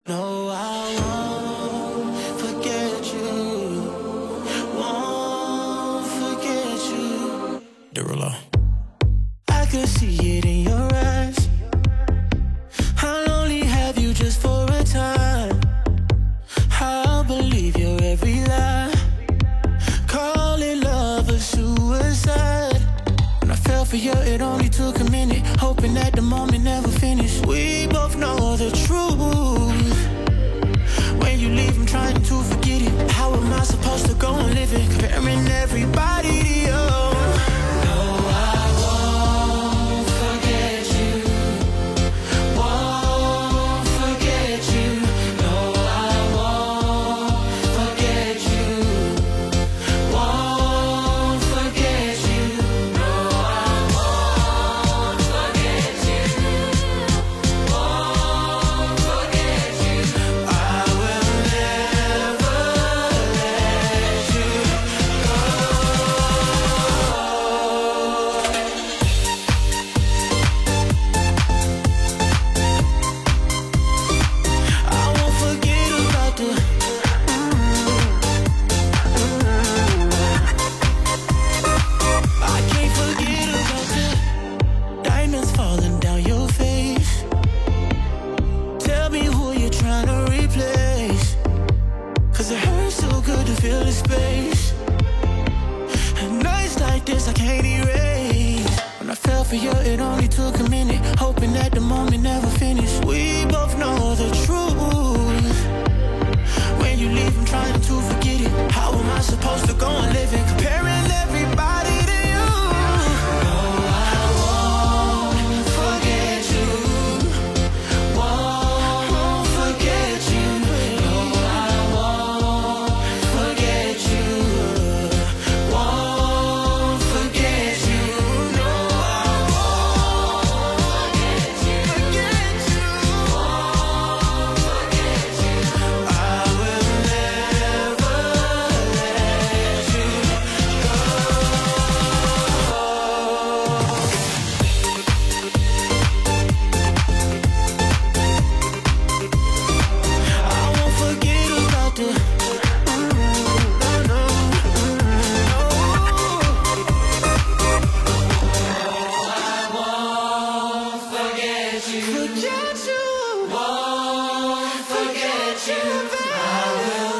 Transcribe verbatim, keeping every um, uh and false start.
No, I won't forget you. Won't forget you. Derulo. I could see it in your eyes. I'll only have you just for a time. I'll believe your every lie. Call it love or suicide. When I fell for you, it only took a minute. Hoping that the moment never finished. We both know the truth. When you leave, I'm trying to forget it. How am I supposed to go on living? Comparing everybody to you. No, I won't forget you. Won't forget you. No, I won't forget you. Won't forget you. No, I won't forget you. Won't forget you. I will never let you go. I won't forget about the I can't forget about the diamonds falling down your face. Tell me who you're trying to replace. Cause it hurts so good to feel the space. And nights like this I can't erase. When I fell for you, it only took a minute. Hoping that the moment never finished. We both know the truth. When you leave, I'm trying to forget it. How am I supposed to go on living? Comparing everybody to you. No, I won't forget you. Won't forget you. No, I won't forget you. Won't forget you. No, I won't forget you. Forget you. Won't forget you. I will never let you go. I won't forget about the no, no, no. I won't forget you. Forget you. Won't forget you. I will